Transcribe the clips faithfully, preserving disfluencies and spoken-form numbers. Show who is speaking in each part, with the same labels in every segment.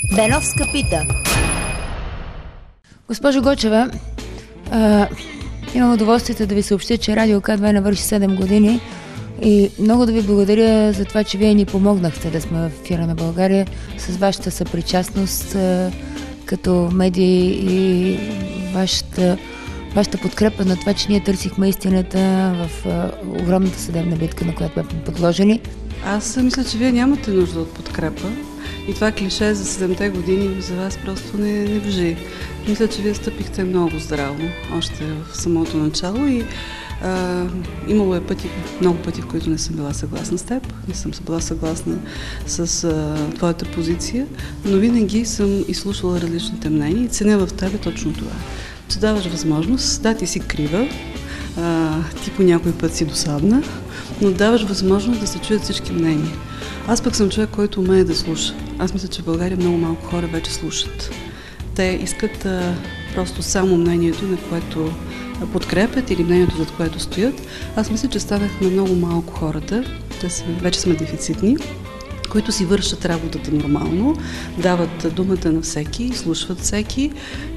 Speaker 1: Беновска пита. Госпожо Гочева, а, имам удоволствието да ви съобщя, че Радио К две навърши седем години и много да ви благодаря за това, че вие ни помогнахте да сме в ефира на България с вашата съпричастност а, като медии и вашата, вашата подкрепа на това, че ние търсихме истината в а, огромната съдебна битка, на която бяхме подложени.
Speaker 2: Аз мисля, че вие нямате нужда от подкрепа и това клише за седемте години за вас просто не, не въжи. Мисля, че вие стъпихте много здраво, още в самото начало и а, имало е пъти, много пъти, в които не съм била съгласна с теб, не съм била съгласна с а, твоята позиция, но винаги съм изслушвала различните мнения и ценя в тебе точно това. Че даваш възможност, да, ти си крива, а, ти по някой път си досадна, но даваш възможност да се чуят всички мнения. Аз пък съм човек, който умее да слуша. Аз мисля, че в България много малко хора вече слушат. Те искат а, просто само мнението, на което подкрепят или мнението, зад което стоят. Аз мисля, че станахме много малко хората, те са, вече сме дефицитни, които си вършат работата нормално, дават думата на всеки, слушват всеки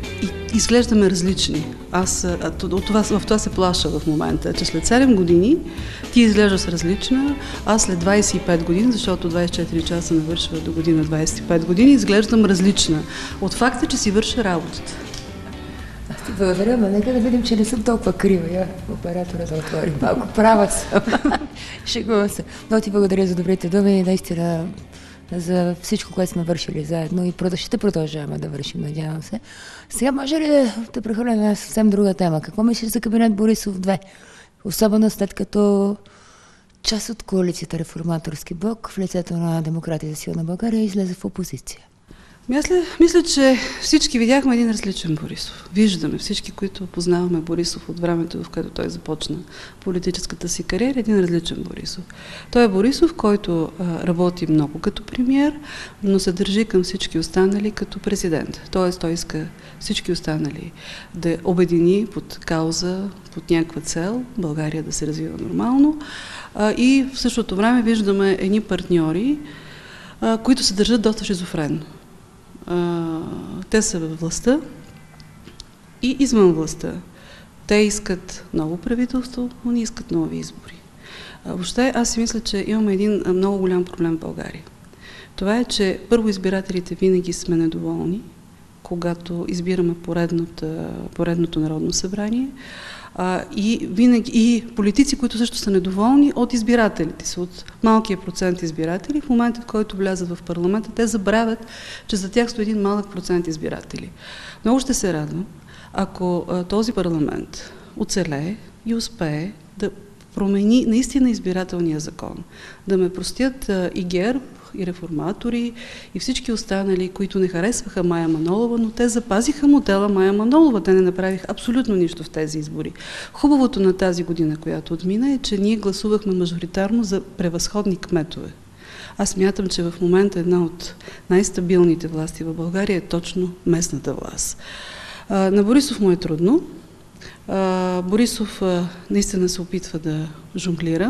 Speaker 2: и изглеждаме различни. Аз от това, в това се плаша в момента, че след седем години ти изглеждаш различна, аз след двадесет и пет години, защото двадесет и четири часа навършва до година двадесет и пет години, изглеждам различна от факта, че си върша работата.
Speaker 1: Аз ти благодаря, но нека да видим, че не съм толкова крива. Я оператора да отвори малко. Права съм. Шегувам се. Но ти благодаря за добрите думи и наистина за всичко, което сме вършили заедно и ще продължаваме да вършим, надявам се. Сега може ли да, да прехвърля на съвсем друга тема? Какво мислиш за кабинет Борисов две? Особено след като част от коалицията Реформаторски блок в лицето на Демократи за силна България излезе в опозиция.
Speaker 2: Мисля, мисля, че всички видяхме един различен Борисов. Виждаме всички, които познаваме Борисов от времето, в което той започна политическата си кариера, един различен Борисов. Той е Борисов, който а, работи много като премиер, но се държи към всички останали като президент. Тоест, той иска всички останали да обедини под кауза, под някаква цел, България да се развива нормално. А, и в същото време виждаме едни партньори, а, които се държат доста шизофренно. Uh, те са във властта и извън властта. Те искат ново правителство, но не искат нови избори. Uh, въобще аз си мисля, че имаме един uh, много голям проблем в България. Това е, че първо избирателите винаги сме недоволни, когато избираме поредното, поредното народно събрание. А, и, винаги, и политици, които също са недоволни от избирателите си, от малкия процент избиратели, в момента, в който влязат в парламента, те забравят, че за тях стои един малък процент избиратели. Много ще се радвам, ако а, този парламент оцелее и успее да промени наистина избирателния закон, да ме простят а, и ГЕРБ, и реформатори, и всички останали, които не харесваха Мая Манолова, но те запазиха модела Мая Манолова. Те не направиха абсолютно нищо в тези избори. Хубавото на тази година, която отмина, е, че ние гласувахме мажоритарно за превъзходни кметове. Аз мятам, че в момента една от най-стабилните власти в България е точно местната власт. А, на Борисов му е трудно. А, Борисов а, наистина се опитва да жонглира.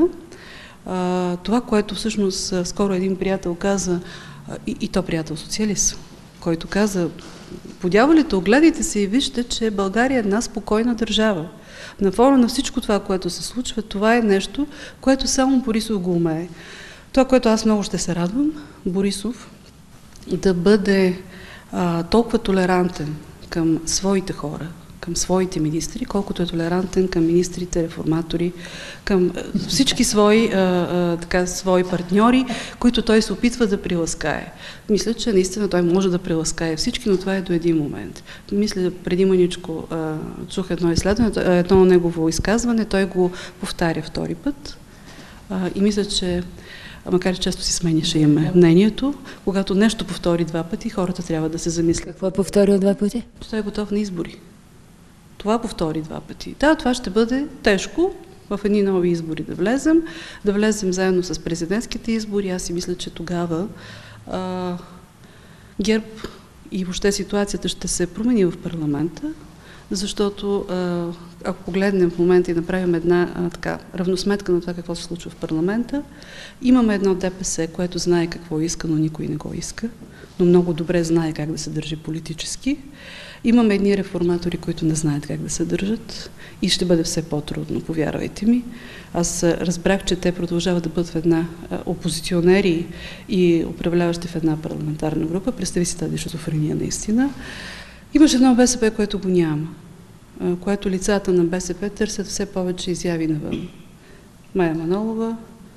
Speaker 2: Uh, това, което всъщност uh, скоро един приятел каза, uh, и, и то приятел социалист, който каза, подявалите, огледайте се и вижте, че България е една спокойна държава. На фона на всичко това, което се случва, това е нещо, което само Борисов го умее. Това, което аз много ще се радвам, Борисов да бъде uh, толкова толерантен към своите хора, към своите министри, колкото е толерантен към министрите, реформатори, към всички свои, а, а, така, свои партньори, които той се опитва да приласкае. Мисля, че наистина той може да приласкае всички, но това е до един момент. Мисля, преди маничко а, чух едно изследване, едно негово изказване, той го повтаря втори път а, и мисля, че макар и често си сменяше име мнението, когато нещо повтори два пъти, хората трябва да се замислят.
Speaker 1: Какво е повторил два пъти?
Speaker 2: Че той е готов на избори. Това повтори два пъти. Да, това ще бъде тежко в едни нови избори да влезем, да влезем заедно с президентските избори. Аз си мисля, че тогава а, ГЕРБ и въобще ситуацията ще се промени в парламента, защото ако погледнем в момента и направим една а, така равносметка на това какво се случва в парламента, имаме едно ДПС, което знае какво иска, но никой не го иска, но много добре знае как да се държи политически. Имаме едни реформатори, които не знаят как да се държат и ще бъде все по-трудно, повярвайте ми. Аз разбрах, че те продължават да бъдат в една опозиционери и управляващи в една парламентарна група. Представи си тази шизофрения наистина. Имаше едно БСП, което го няма, което лицата на БСП търсят все повече изяви навън. Мая Манолова,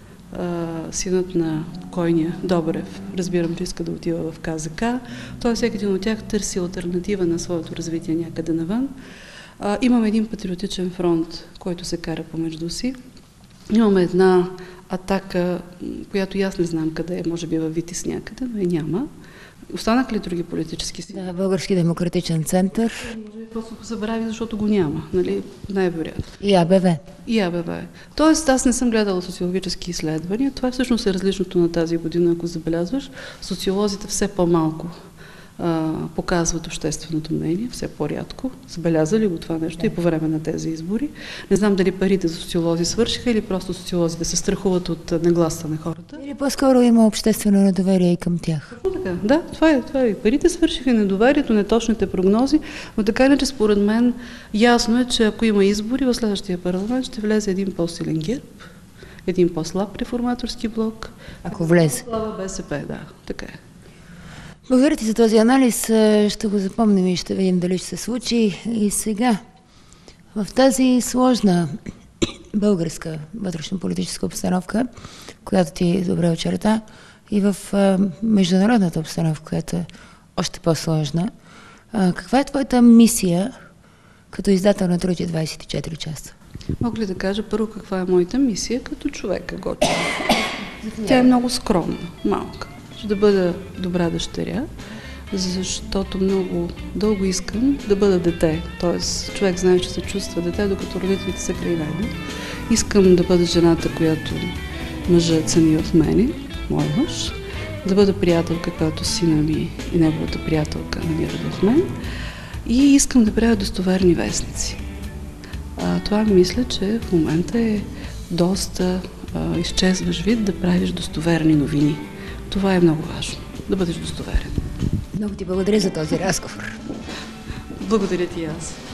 Speaker 2: синът на покойния Добрев, разбирам, че иска да отива в КЗК. Той всеки един от тях търси алтернатива на своето развитие някъде навън. Имаме един патриотичен фронт, който се кара помежду си. Имаме една атака, която и аз не знам къде е, може би във Витис някъде, но и няма. Останаха ли други политически сили?
Speaker 1: Да, Български демократичен център.
Speaker 2: Може би просто го забрави, защото го няма, нали? Най-вероятно.
Speaker 1: И АБВ.
Speaker 2: И АБВ. Тоест, аз не съм гледала социологически изследвания. Това всъщност е различното на тази година, ако забелязваш. Социолозите все по-малко а, показват общественото мнение, все по-рядко. Забелязали го това нещо и по време на тези избори. Не знам дали парите за социолози свършиха или просто социолозите се страхуват от нагласата на хората.
Speaker 1: Или по-скоро има обществено недоверие и към тях.
Speaker 2: Така, да, това е, това е. Парите свършиха, недоверието, неточните прогнози, но така иначе според мен ясно е, че ако има избори, в следващия парламент ще влезе един по-силен ГЕРБ, един по-слаб реформаторски блок.
Speaker 1: Ако влезе.
Speaker 2: Слава БСП, да, така е.
Speaker 1: Благодаря ти за този анализ. Ще го запомним и ще видим дали ще се случи. И сега, в тази сложна българска вътрешно-политическа обстановка, която ти добре очерта, и в а, международната обстановка, която е още по-сложна, а, каква е твоята мисия като издател на Труд двадесет и четири часа?
Speaker 2: Мога ли да кажа първо каква е моята мисия като човека, Гочо? Тя е много скромна, малка. Ще да бъда добра дъщеря, защото много дълго искам да бъда дете. Тоест, човек знае, че се чувства дете, докато родителите са край него. Искам да бъда жената, която мъжът цени в мене, мой мъж, да бъда приятелка, която сина ми и неговата приятелка намират в мен, и искам да правя достоверни вестници. А, това мисля, че в момента е доста а, изчезваш вид да правиш достоверни новини. Това е много важно, да бъдеш достоверен.
Speaker 1: Много ти благодаря за този разговор.
Speaker 2: Благодаря ти и аз.